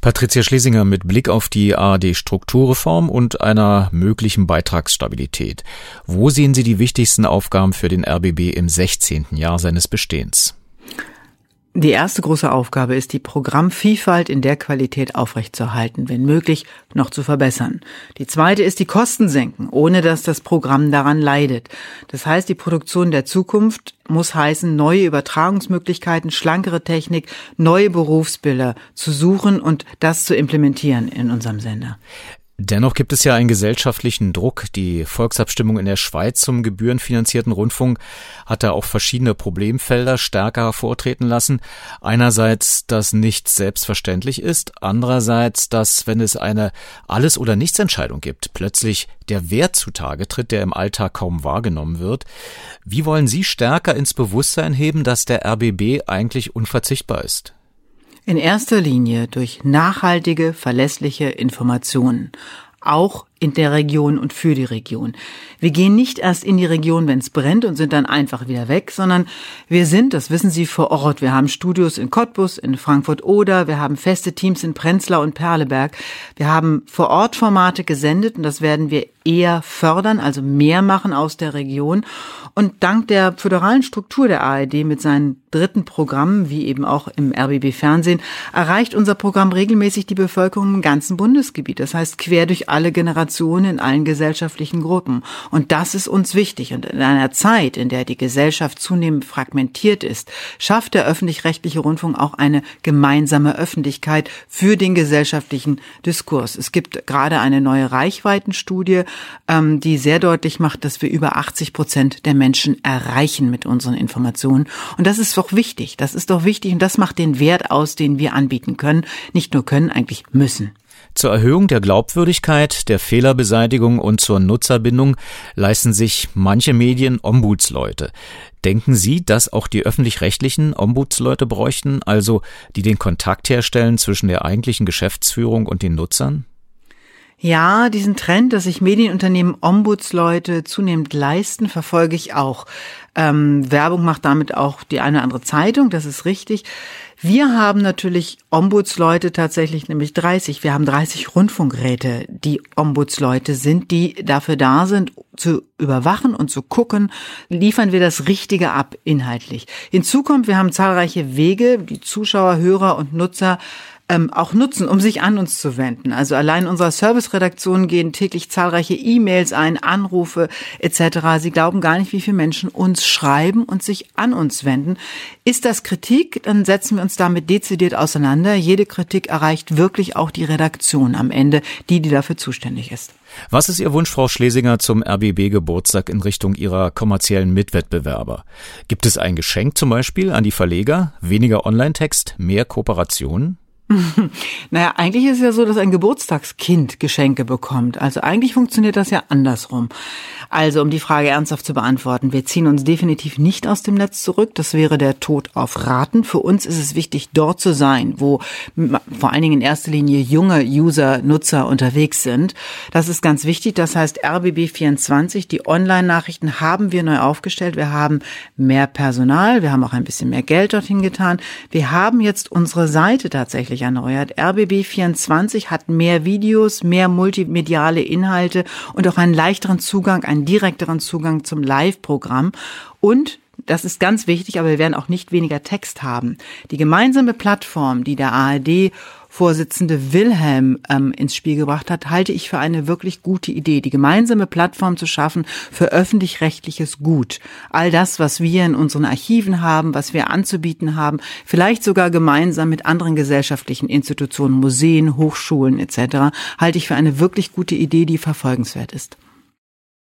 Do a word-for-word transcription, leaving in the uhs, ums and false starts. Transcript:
Patricia Schlesinger mit Blick auf die A R D-Strukturreform und einer möglichen Beitragsstabilität. Wo sehen Sie die wichtigsten Aufgaben für den R B B im sechzehnten Jahr seines Bestehens? Die erste große Aufgabe ist, die Programmvielfalt in der Qualität aufrechtzuerhalten, wenn möglich noch zu verbessern. Die zweite ist, die Kosten senken, ohne dass das Programm daran leidet. Das heißt, die Produktion der Zukunft muss heißen, neue Übertragungsmöglichkeiten, schlankere Technik, neue Berufsbilder zu suchen und das zu implementieren in unserem Sender. Dennoch gibt es ja einen gesellschaftlichen Druck. Die Volksabstimmung in der Schweiz zum gebührenfinanzierten Rundfunk hat da auch verschiedene Problemfelder stärker hervortreten lassen. Einerseits, dass nichts selbstverständlich ist. Andererseits, dass, wenn es eine Alles- oder Nichts-Entscheidung gibt, plötzlich der Wert zutage tritt, der im Alltag kaum wahrgenommen wird. Wie wollen Sie stärker ins Bewusstsein heben, dass der R B B eigentlich unverzichtbar ist? In erster Linie durch nachhaltige, verlässliche Informationen, auch in der Region und für die Region. Wir gehen nicht erst in die Region, wenn es brennt und sind dann einfach wieder weg, sondern wir sind, das wissen Sie, vor Ort. Wir haben Studios in Cottbus, in Frankfurt-Oder, wir haben feste Teams in Prenzlau und Perleberg. Wir haben Vor-Ort-Formate gesendet und das werden wir eher fördern, also mehr machen aus der Region. Und dank der föderalen Struktur der A R D mit seinen dritten Programmen, wie eben auch im R B B-Fernsehen, erreicht unser Programm regelmäßig die Bevölkerung im ganzen Bundesgebiet. Das heißt, quer durch alle Generationen, in allen gesellschaftlichen Gruppen. Und das ist uns wichtig. Und in einer Zeit, in der die Gesellschaft zunehmend fragmentiert ist, schafft der öffentlich-rechtliche Rundfunk auch eine gemeinsame Öffentlichkeit für den gesellschaftlichen Diskurs. Es gibt gerade eine neue Reichweitenstudie, ähm, die sehr deutlich macht, dass wir über achtzig Prozent der Menschen erreichen mit unseren Informationen. Und das ist doch wichtig. Das ist doch wichtig und das macht den Wert aus, den wir anbieten können. Nicht nur können, eigentlich müssen. Zur Erhöhung der Glaubwürdigkeit, der Fehlerbeseitigung und zur Nutzerbindung leisten sich manche Medien Ombudsleute. Denken Sie, dass auch die öffentlich-rechtlichen Ombudsleute bräuchten, also die den Kontakt herstellen zwischen der eigentlichen Geschäftsführung und den Nutzern? Ja, diesen Trend, dass sich Medienunternehmen Ombudsleute zunehmend leisten, verfolge ich auch. Ähm, Werbung macht damit auch die eine oder andere Zeitung, das ist richtig. Wir haben natürlich Ombudsleute tatsächlich, nämlich dreißig. Wir haben dreißig Rundfunkräte, die Ombudsleute sind, die dafür da sind, zu überwachen und zu gucken, liefern wir das Richtige ab inhaltlich. Hinzu kommt, wir haben zahlreiche Wege, die Zuschauer, Hörer und Nutzer Ähm, auch nutzen, um sich an uns zu wenden. Also allein unserer Serviceredaktion gehen täglich zahlreiche E-Mails ein, Anrufe et cetera. Sie glauben gar nicht, wie viele Menschen uns schreiben und sich an uns wenden. Ist das Kritik, dann setzen wir uns damit dezidiert auseinander. Jede Kritik erreicht wirklich auch die Redaktion am Ende, die, die dafür zuständig ist. Was ist Ihr Wunsch, Frau Schlesinger, zum R B B-Geburtstag in Richtung Ihrer kommerziellen Mitwettbewerber? Gibt es ein Geschenk zum Beispiel an die Verleger? Weniger Online-Text, mehr Kooperationen? Naja, eigentlich ist es ja so, dass ein Geburtstagskind Geschenke bekommt. Also eigentlich funktioniert das ja andersrum. Also, um die Frage ernsthaft zu beantworten, wir ziehen uns definitiv nicht aus dem Netz zurück. Das wäre der Tod auf Raten. Für uns ist es wichtig, dort zu sein, wo vor allen Dingen in erster Linie junge User, Nutzer unterwegs sind. Das ist ganz wichtig. Das heißt, R B B vierundzwanzig, die Online-Nachrichten haben wir neu aufgestellt. Wir haben mehr Personal. Wir haben auch ein bisschen mehr Geld dorthin getan. Wir haben jetzt unsere Seite tatsächlich erneuert. R B B vierundzwanzig hat mehr Videos, mehr multimediale Inhalte und auch einen leichteren Zugang, einen direkteren Zugang zum Live-Programm. Und das ist ganz wichtig, aber wir werden auch nicht weniger Text haben. Die gemeinsame Plattform, die der A R D-Vorsitzende Wilhelm ähm, ins Spiel gebracht hat, halte ich für eine wirklich gute Idee. Die gemeinsame Plattform zu schaffen für öffentlich-rechtliches Gut. All das, was wir in unseren Archiven haben, was wir anzubieten haben, vielleicht sogar gemeinsam mit anderen gesellschaftlichen Institutionen, Museen, Hochschulen et cetera, halte ich für eine wirklich gute Idee, die verfolgenswert ist.